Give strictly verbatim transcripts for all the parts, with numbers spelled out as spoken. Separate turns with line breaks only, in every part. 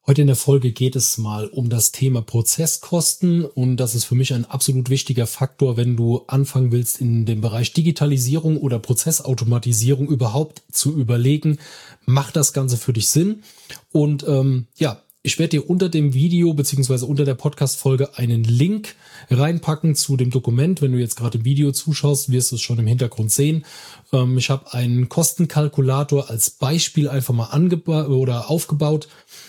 Heute in der Folge geht es mal um das Thema Prozesskosten und das ist für mich ein absolut wichtiger Faktor, wenn du anfangen willst, in dem Bereich Digitalisierung oder Prozessautomatisierung überhaupt zu überlegen, macht das Ganze für dich Sinn? Und ähm, ja, ich werde dir unter dem Video beziehungsweise unter der Podcast-Folge einen Link reinpacken zu dem Dokument. Wenn du jetzt gerade im Video zuschaust, wirst du es schon im Hintergrund sehen. Ähm, ich habe einen Kostenkalkulator als Beispiel einfach mal angebaut oder aufgebaut.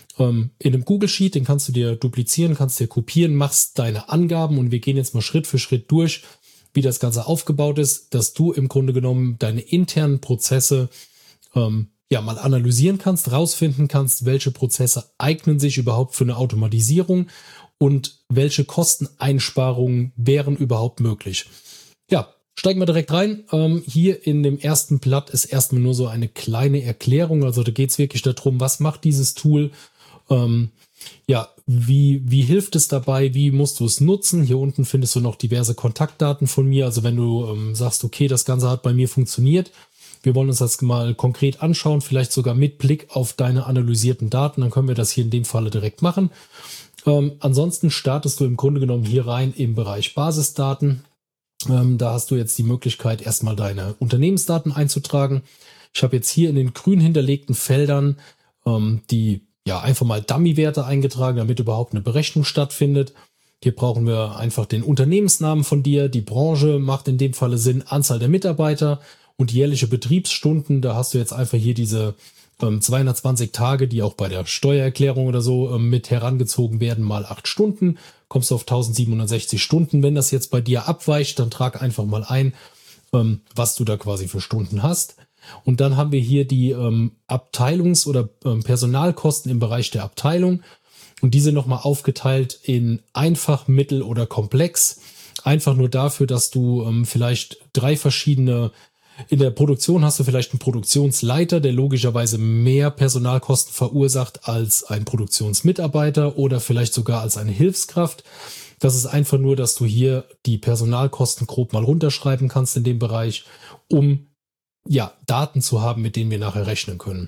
In einem Google Sheet, den kannst du dir duplizieren, kannst dir kopieren, machst deine Angaben und wir gehen jetzt mal Schritt für Schritt durch, wie das Ganze aufgebaut ist, dass du im Grunde genommen deine internen Prozesse ähm, ja mal analysieren kannst, rausfinden kannst, welche Prozesse eignen sich überhaupt für eine Automatisierung und welche Kosteneinsparungen wären überhaupt möglich. Ja, steigen wir direkt rein. Ähm, hier in dem ersten Blatt ist erstmal nur so eine kleine Erklärung, also da geht es wirklich darum, was macht dieses Tool. Ähm, ja, wie, wie hilft es dabei? Wie musst du es nutzen? Hier unten findest du noch diverse Kontaktdaten von mir. Also wenn du ähm, sagst, okay, das Ganze hat bei mir funktioniert, wir wollen uns das mal konkret anschauen, vielleicht sogar mit Blick auf deine analysierten Daten, dann können wir das hier in dem Falle direkt machen. Ähm, ansonsten startest du im Grunde genommen hier rein im Bereich Basisdaten. Ähm, da hast du jetzt die Möglichkeit, erstmal deine Unternehmensdaten einzutragen. Ich habe jetzt hier in den grün hinterlegten Feldern ähm, die ja einfach mal Dummy-Werte eingetragen, damit überhaupt eine Berechnung stattfindet. Hier brauchen wir einfach den Unternehmensnamen von dir, die Branche macht in dem Falle Sinn, Anzahl der Mitarbeiter und jährliche Betriebsstunden. Da hast du jetzt einfach hier diese ähm, zweihundertzwanzig Tage, die auch bei der Steuererklärung oder so ähm, mit herangezogen werden, mal acht Stunden. Kommst du auf eintausendsiebenhundertsechzig Stunden. Wenn das jetzt bei dir abweicht, dann trag einfach mal ein, ähm, was du da quasi für Stunden hast. Und dann haben wir hier die ähm, Abteilungs- oder ähm, Personalkosten im Bereich der Abteilung. Und diese nochmal aufgeteilt in einfach, mittel oder komplex. Einfach nur dafür, dass du ähm, vielleicht drei verschiedene, in der Produktion hast du vielleicht einen Produktionsleiter, der logischerweise mehr Personalkosten verursacht als ein Produktionsmitarbeiter oder vielleicht sogar als eine Hilfskraft. Das ist einfach nur, dass du hier die Personalkosten grob mal runterschreiben kannst in dem Bereich, um ja, Daten zu haben, mit denen wir nachher rechnen können.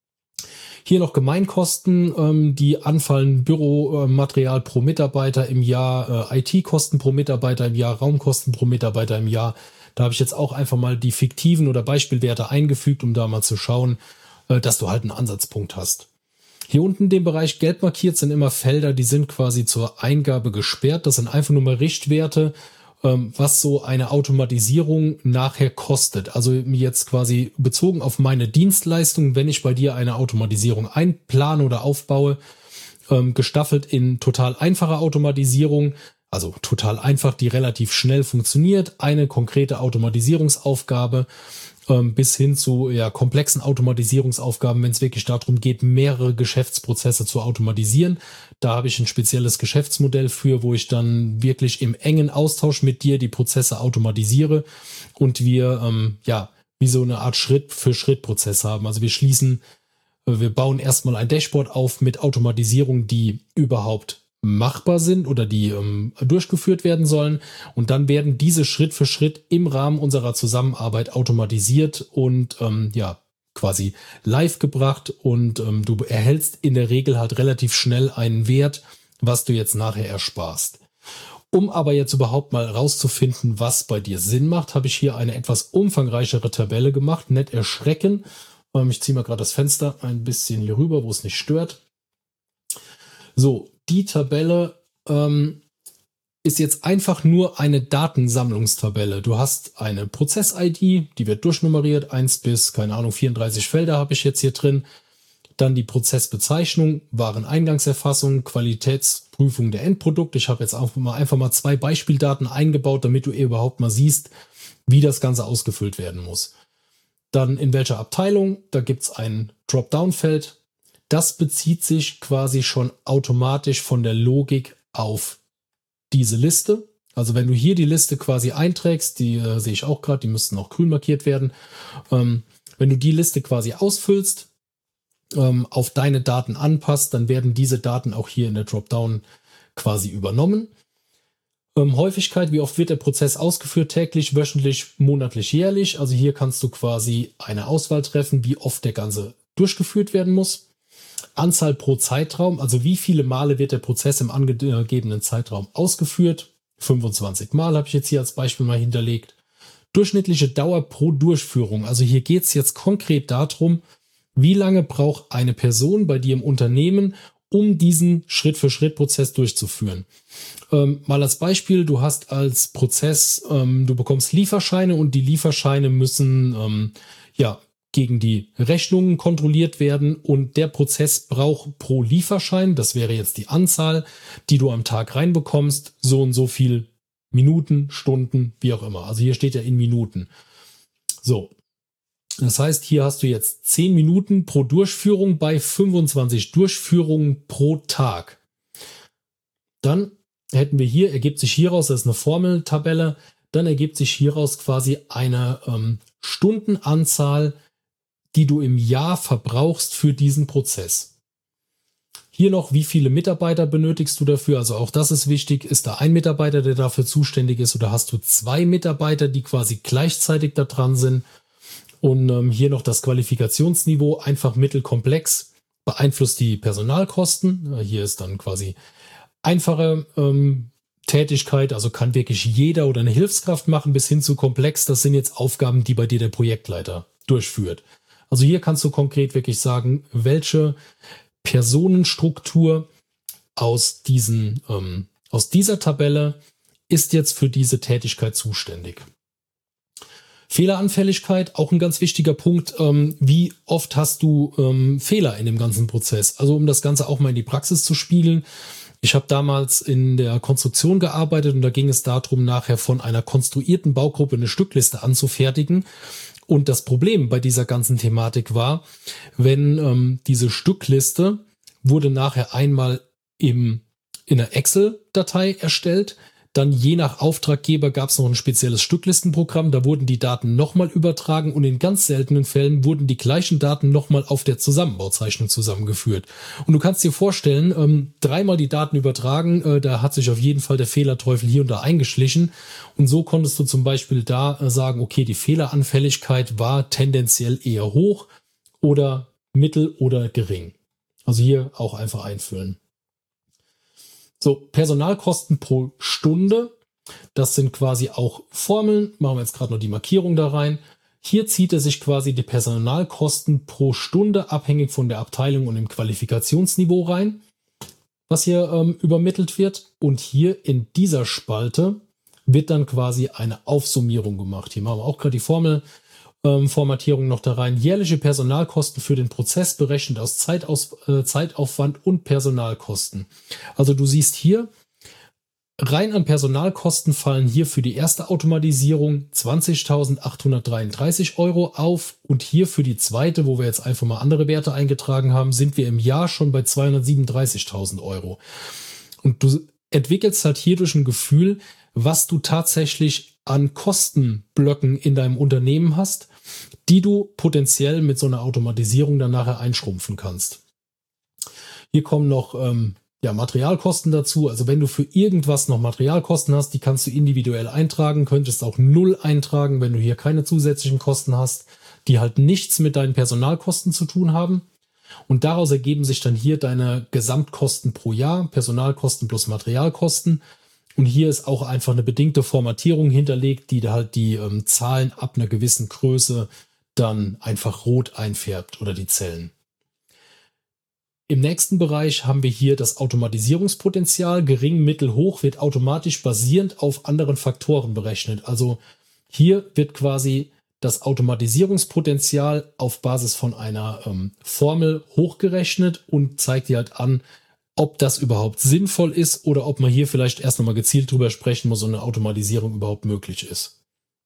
Hier noch Gemeinkosten, ähm, die anfallen: Büromaterial äh, pro Mitarbeiter im Jahr, äh, I T-Kosten pro Mitarbeiter im Jahr, Raumkosten pro Mitarbeiter im Jahr. Da habe ich jetzt auch einfach mal die fiktiven oder Beispielwerte eingefügt, um da mal zu schauen, äh, dass du halt einen Ansatzpunkt hast. Hier unten in dem Bereich gelb markiert sind immer Felder, die sind quasi zur Eingabe gesperrt. Das sind einfach nur mal Richtwerte, was so eine Automatisierung nachher kostet. Also jetzt quasi bezogen auf meine Dienstleistung, wenn ich bei dir eine Automatisierung einplane oder aufbaue, gestaffelt in total einfache Automatisierung, also total einfach, die relativ schnell funktioniert, eine konkrete Automatisierungsaufgabe, bis hin zu ja, komplexen Automatisierungsaufgaben, wenn es wirklich darum geht, mehrere Geschäftsprozesse zu automatisieren. Da habe ich ein spezielles Geschäftsmodell für, wo ich dann wirklich im engen Austausch mit dir die Prozesse automatisiere und wir ähm, ja wie so eine Art Schritt-für-Schritt-Prozess haben. Also wir schließen, wir bauen erstmal ein Dashboard auf mit Automatisierung, die überhaupt machbar sind oder die ähm, durchgeführt werden sollen. Und dann werden diese Schritt für Schritt im Rahmen unserer Zusammenarbeit automatisiert und ähm, ja quasi live gebracht. Und ähm, du erhältst in der Regel halt relativ schnell einen Wert, was du jetzt nachher ersparst. Um aber jetzt überhaupt mal rauszufinden, was bei dir Sinn macht, habe ich hier eine etwas umfangreichere Tabelle gemacht. Nicht erschrecken. Ähm, ich ziehe mal gerade das Fenster ein bisschen hier rüber, wo es nicht stört. So, die Tabelle ähm, ist jetzt einfach nur eine Datensammlungstabelle. Du hast eine Prozess-I D, die wird durchnummeriert, eins bis, keine Ahnung, vierunddreißig Felder habe ich jetzt hier drin. Dann die Prozessbezeichnung, Wareneingangserfassung, Qualitätsprüfung der Endprodukte. Ich habe jetzt einfach mal, einfach mal zwei Beispieldaten eingebaut, damit du überhaupt mal siehst, wie das Ganze ausgefüllt werden muss. Dann in welcher Abteilung, da gibt es ein Dropdown-Feld. Das bezieht sich quasi schon automatisch von der Logik auf diese Liste. Also wenn du hier die Liste quasi einträgst, die äh, sehe ich auch gerade, die müssten auch grün markiert werden. Ähm, wenn du die Liste quasi ausfüllst, ähm, auf deine Daten anpasst, dann werden diese Daten auch hier in der Dropdown quasi übernommen. Ähm, Häufigkeit, wie oft wird der Prozess ausgeführt? Täglich, wöchentlich, monatlich, jährlich. Also hier kannst du quasi eine Auswahl treffen, wie oft der Ganze durchgeführt werden muss. Anzahl pro Zeitraum, also wie viele Male wird der Prozess im angegebenen Zeitraum ausgeführt. fünfundzwanzig Mal habe ich jetzt hier als Beispiel mal hinterlegt. Durchschnittliche Dauer pro Durchführung. Also hier geht es jetzt konkret darum, wie lange braucht eine Person bei dir im Unternehmen, um diesen Schritt-für-Schritt-Prozess durchzuführen. Ähm, mal als Beispiel, du hast als Prozess, ähm, du bekommst Lieferscheine und die Lieferscheine müssen ähm, ja gegen die Rechnungen kontrolliert werden und der Prozess braucht pro Lieferschein, das wäre jetzt die Anzahl, die du am Tag reinbekommst, so und so viel Minuten, Stunden, wie auch immer. Also hier steht ja in Minuten. So. Das heißt, hier hast du jetzt zehn Minuten pro Durchführung bei fünfundzwanzig Durchführungen pro Tag. Dann hätten wir hier, ergibt sich hieraus, das ist eine Formeltabelle, dann ergibt sich hieraus quasi eine ähm, Stundenanzahl, die du im Jahr verbrauchst für diesen Prozess. Hier noch, wie viele Mitarbeiter benötigst du dafür? Also auch das ist wichtig. Ist da ein Mitarbeiter, der dafür zuständig ist, oder hast du zwei Mitarbeiter, die quasi gleichzeitig da dran sind? Und ähm, hier noch das Qualifikationsniveau, einfach mittelkomplex, beeinflusst die Personalkosten. Hier ist dann quasi einfache ähm, Tätigkeit, also kann wirklich jeder oder eine Hilfskraft machen, bis hin zu komplex. Das sind jetzt Aufgaben, die bei dir der Projektleiter durchführt. Also hier kannst du konkret wirklich sagen, welche Personenstruktur aus diesen, ähm, aus dieser Tabelle ist jetzt für diese Tätigkeit zuständig. Fehleranfälligkeit, auch ein ganz wichtiger Punkt. Ähm, wie oft hast du ähm, Fehler in dem ganzen Prozess? Also um das Ganze auch mal in die Praxis zu spiegeln. Ich habe damals in der Konstruktion gearbeitet und da ging es darum, nachher von einer konstruierten Baugruppe eine Stückliste anzufertigen. Und das Problem bei dieser ganzen Thematik war, wenn ähm, diese Stückliste wurde nachher einmal im, in einer Excel-Datei erstellt. Dann je nach Auftraggeber gab es noch ein spezielles Stücklistenprogramm. Da wurden die Daten nochmal übertragen und in ganz seltenen Fällen wurden die gleichen Daten nochmal auf der Zusammenbauzeichnung zusammengeführt. Und du kannst dir vorstellen, ähm, dreimal die Daten übertragen, äh, da hat sich auf jeden Fall der Fehlerteufel hier und da eingeschlichen. Und so konntest du zum Beispiel da äh, sagen, okay, die Fehleranfälligkeit war tendenziell eher hoch oder mittel oder gering. Also hier auch einfach einfüllen. So, Personalkosten pro Stunde, das sind quasi auch Formeln, machen wir jetzt gerade noch die Markierung da rein. Hier zieht er sich quasi die Personalkosten pro Stunde abhängig von der Abteilung und dem Qualifikationsniveau rein, was hier ähm, übermittelt wird. Und hier in dieser Spalte wird dann quasi eine Aufsummierung gemacht. Hier machen wir auch gerade die Formel. Formatierung noch da rein. Jährliche Personalkosten für den Prozess berechnet aus Zeitaus, äh, Zeitaufwand und Personalkosten. Also du siehst hier, rein an Personalkosten fallen hier für die erste Automatisierung zwanzigtausendachthundertdreiunddreißig Euro auf und hier für die zweite, wo wir jetzt einfach mal andere Werte eingetragen haben, sind wir im Jahr schon bei zweihundertsiebenunddreißigtausend Euro. Und du entwickelst halt hierdurch ein Gefühl, was du tatsächlich an Kostenblöcken in deinem Unternehmen hast, die du potenziell mit so einer Automatisierung dann nachher einschrumpfen kannst. Hier kommen noch ähm, ja, Materialkosten dazu. Also wenn du für irgendwas noch Materialkosten hast, die kannst du individuell eintragen, könntest auch null eintragen, wenn du hier keine zusätzlichen Kosten hast, die halt nichts mit deinen Personalkosten zu tun haben. Und daraus ergeben sich dann hier deine Gesamtkosten pro Jahr, Personalkosten plus Materialkosten. Und hier ist auch einfach eine bedingte Formatierung hinterlegt, die da halt die ähm, Zahlen ab einer gewissen Größe dann einfach rot einfärbt oder die Zellen. Im nächsten Bereich haben wir hier das Automatisierungspotenzial. Gering, mittel, hoch wird automatisch basierend auf anderen Faktoren berechnet. Also hier wird quasi das Automatisierungspotenzial auf Basis von einer ähm, Formel hochgerechnet und zeigt dir halt an, ob das überhaupt sinnvoll ist oder ob man hier vielleicht erst nochmal gezielt drüber sprechen muss, so eine Automatisierung überhaupt möglich ist.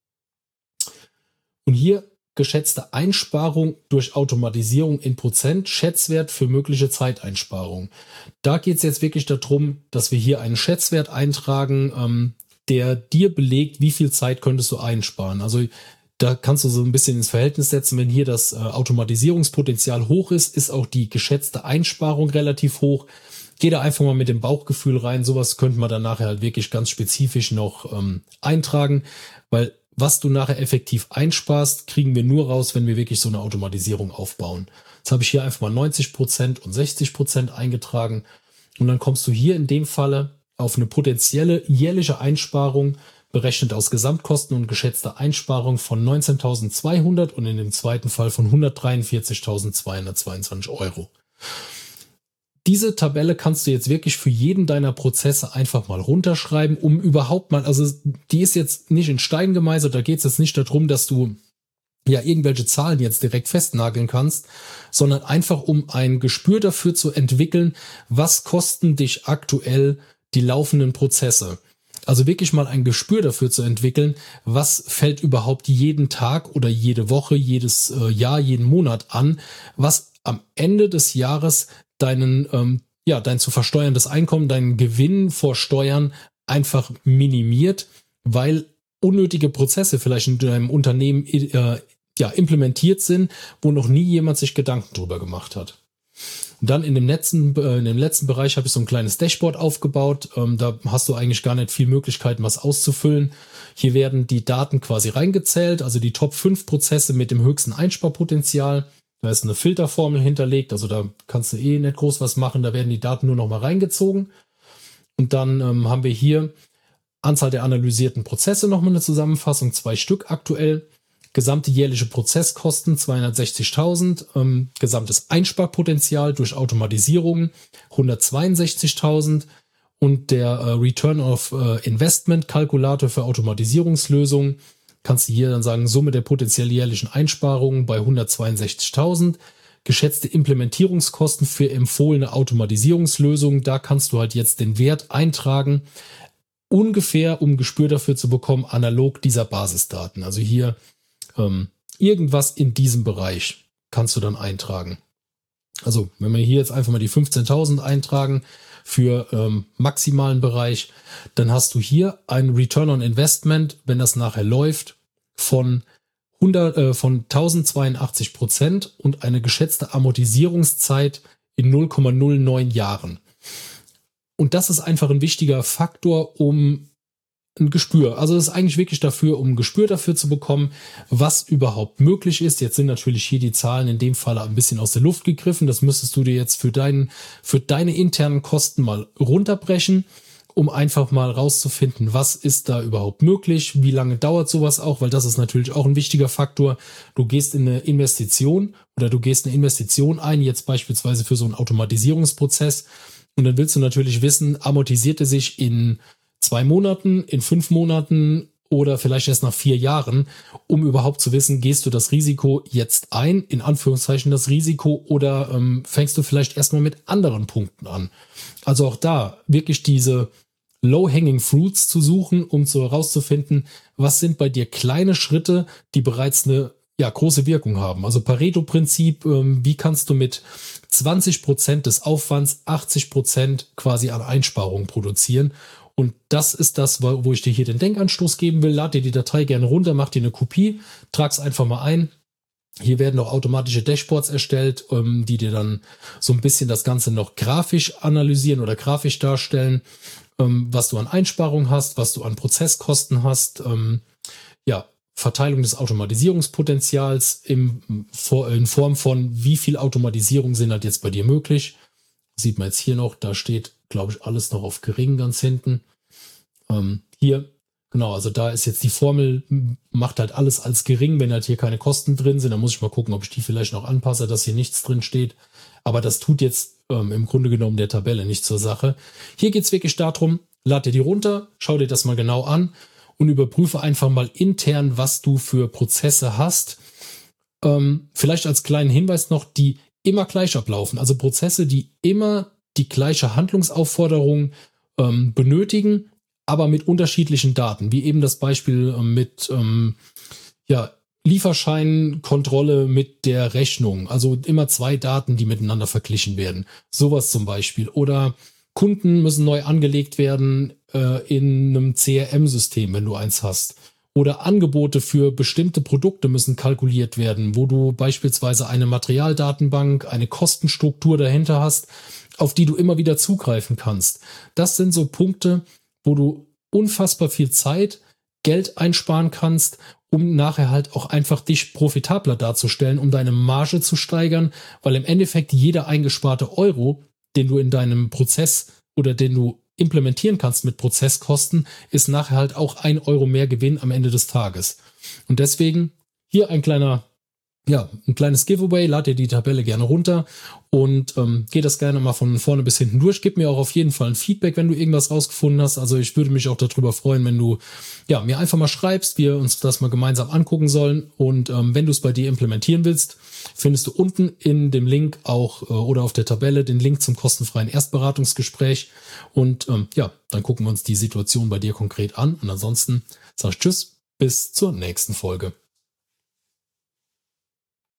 Und hier geschätzte Einsparung durch Automatisierung in Prozent, Schätzwert für mögliche Zeiteinsparung. Da geht es jetzt wirklich darum, dass wir hier einen Schätzwert eintragen, ähm, der dir belegt, wie viel Zeit könntest du einsparen. Also da kannst du so ein bisschen ins Verhältnis setzen, wenn hier das äh, Automatisierungspotenzial hoch ist, ist auch die geschätzte Einsparung relativ hoch. Geh da einfach mal mit dem Bauchgefühl rein. Sowas könnte man dann nachher halt wirklich ganz spezifisch noch ähm, eintragen, weil was du nachher effektiv einsparst, kriegen wir nur raus, wenn wir wirklich so eine Automatisierung aufbauen. Jetzt habe ich hier einfach mal neunzig Prozent und sechzig Prozent eingetragen. Und dann kommst du hier in dem Falle auf eine potenzielle jährliche Einsparung, berechnet aus Gesamtkosten und geschätzter Einsparung von neunzehntausendzweihundert und in dem zweiten Fall von hundertdreiundvierzigtausendzweihundertzweiundzwanzig Euro. Diese Tabelle kannst du jetzt wirklich für jeden deiner Prozesse einfach mal runterschreiben, um überhaupt mal, also die ist jetzt nicht in Stein gemeißelt, da geht es jetzt nicht darum, dass du ja irgendwelche Zahlen jetzt direkt festnageln kannst, sondern einfach um ein Gespür dafür zu entwickeln, was kosten dich aktuell die laufenden Prozesse. Also wirklich mal ein Gespür dafür zu entwickeln, was fällt überhaupt jeden Tag oder jede Woche, jedes äh, Jahr, jeden Monat an, was am Ende des Jahres deinen, ähm, ja, dein zu versteuerndes Einkommen, deinen Gewinn vor Steuern einfach minimiert, weil unnötige Prozesse vielleicht in deinem Unternehmen äh, ja, implementiert sind, wo noch nie jemand sich Gedanken drüber gemacht hat. Und dann in dem letzten, äh, in dem letzten Bereich habe ich so ein kleines Dashboard aufgebaut. Ähm, da hast du eigentlich gar nicht viel Möglichkeiten, was auszufüllen. Hier werden die Daten quasi reingezählt, also die Top fünf Prozesse mit dem höchsten Einsparpotenzial. Da ist eine Filterformel hinterlegt, also da kannst du eh nicht groß was machen. Da werden die Daten nur noch mal reingezogen. Und dann ähm, haben wir hier Anzahl der analysierten Prozesse, nochmal eine Zusammenfassung, zwei Stück aktuell. Gesamte jährliche Prozesskosten zweihundertsechzigtausend, ähm, gesamtes Einsparpotenzial durch Automatisierung hundertzweiundsechzigtausend und der äh, Return of äh, Investment Kalkulator für Automatisierungslösungen, kannst du hier dann sagen, Summe der potenziell jährlichen Einsparungen bei hundertzweiundsechzigtausend, geschätzte Implementierungskosten für empfohlene Automatisierungslösungen, da kannst du halt jetzt den Wert eintragen, ungefähr, um Gespür dafür zu bekommen, analog dieser Basisdaten. Also hier ähm, irgendwas in diesem Bereich kannst du dann eintragen. Also wenn wir hier jetzt einfach mal die fünfzehntausend eintragen für ähm, maximalen Bereich, dann hast du hier einen Return on Investment, wenn das nachher läuft, von hundert, äh, von tausendzweiundachtzig Prozent und eine geschätzte Amortisierungszeit in null Komma null neun Jahren. Und das ist einfach ein wichtiger Faktor, um ein Gespür, also das ist eigentlich wirklich dafür, um ein Gespür dafür zu bekommen, was überhaupt möglich ist. Jetzt sind natürlich hier die Zahlen in dem Fall ein bisschen aus der Luft gegriffen. Das müsstest du dir jetzt für deinen, für deine internen Kosten mal runterbrechen, um einfach mal rauszufinden, was ist da überhaupt möglich, wie lange dauert sowas auch, weil das ist natürlich auch ein wichtiger Faktor. Du gehst in eine Investition oder du gehst eine Investition ein, jetzt beispielsweise für so einen Automatisierungsprozess, und dann willst du natürlich wissen, amortisiert er sich in zwei Monaten, in fünf Monaten oder vielleicht erst nach vier Jahren, um überhaupt zu wissen, gehst du das Risiko jetzt ein, in Anführungszeichen das Risiko, oder ähm, fängst du vielleicht erstmal mit anderen Punkten an. Also auch da wirklich diese Low-Hanging Fruits zu suchen, um so herauszufinden, was sind bei dir kleine Schritte, die bereits eine ja, große Wirkung haben. Also Pareto-Prinzip, ähm, wie kannst du mit zwanzig Prozent des Aufwands achtzig Prozent quasi an Einsparungen produzieren? Und das ist das, wo ich dir hier den Denkanstoß geben will. Lad dir die Datei gerne runter, mach dir eine Kopie, trag's einfach mal ein. Hier werden auch automatische Dashboards erstellt, ähm, die dir dann so ein bisschen das Ganze noch grafisch analysieren oder grafisch darstellen, ähm, was du an Einsparungen hast, was du an Prozesskosten hast, ähm, ja, Verteilung des Automatisierungspotenzials im, in Form von, wie viel Automatisierung sind halt jetzt bei dir möglich. Sieht man jetzt hier noch, da steht, glaube ich, alles noch auf gering ganz hinten. Ähm, hier, genau, also da ist jetzt die Formel, macht halt alles als gering, wenn halt hier keine Kosten drin sind. Dann muss ich mal gucken, ob ich die vielleicht noch anpasse, dass hier nichts drin steht. Aber das tut jetzt ähm, im Grunde genommen der Tabelle nicht zur Sache. Hier geht es wirklich darum, lad dir die runter, schau dir das mal genau an und überprüfe einfach mal intern, was du für Prozesse hast. Ähm, vielleicht als kleinen Hinweis noch, die immer gleich ablaufen. Also Prozesse, die immer die gleiche Handlungsaufforderung ähm, benötigen, aber mit unterschiedlichen Daten. Wie eben das Beispiel ähm, mit ähm, ja, Lieferscheinkontrolle mit der Rechnung. Also immer zwei Daten, die miteinander verglichen werden. Sowas zum Beispiel. Oder Kunden müssen neu angelegt werden äh, in einem C R M-System, wenn du eins hast. Oder Angebote für bestimmte Produkte müssen kalkuliert werden, wo du beispielsweise eine Materialdatenbank, eine Kostenstruktur dahinter hast, auf die du immer wieder zugreifen kannst. Das sind so Punkte, wo du unfassbar viel Zeit Geld einsparen kannst, um nachher halt auch einfach dich profitabler darzustellen, um deine Marge zu steigern, weil im Endeffekt jeder eingesparte Euro, den du in deinem Prozess oder den du implementieren kannst mit Prozesskosten, ist nachher halt auch ein Euro mehr Gewinn am Ende des Tages. Und deswegen hier ein kleiner, ja, ein kleines Giveaway. Lad dir die Tabelle gerne runter und ähm, geh das gerne mal von vorne bis hinten durch. Gib mir auch auf jeden Fall ein Feedback, wenn du irgendwas rausgefunden hast. Also ich würde mich auch darüber freuen, wenn du ja mir einfach mal schreibst, wir uns das mal gemeinsam angucken sollen. Und ähm, wenn du es bei dir implementieren willst, findest du unten in dem Link auch äh, oder auf der Tabelle den Link zum kostenfreien Erstberatungsgespräch. Und ähm, ja, dann gucken wir uns die Situation bei dir konkret an. Und ansonsten sag ich Tschüss, bis zur nächsten Folge.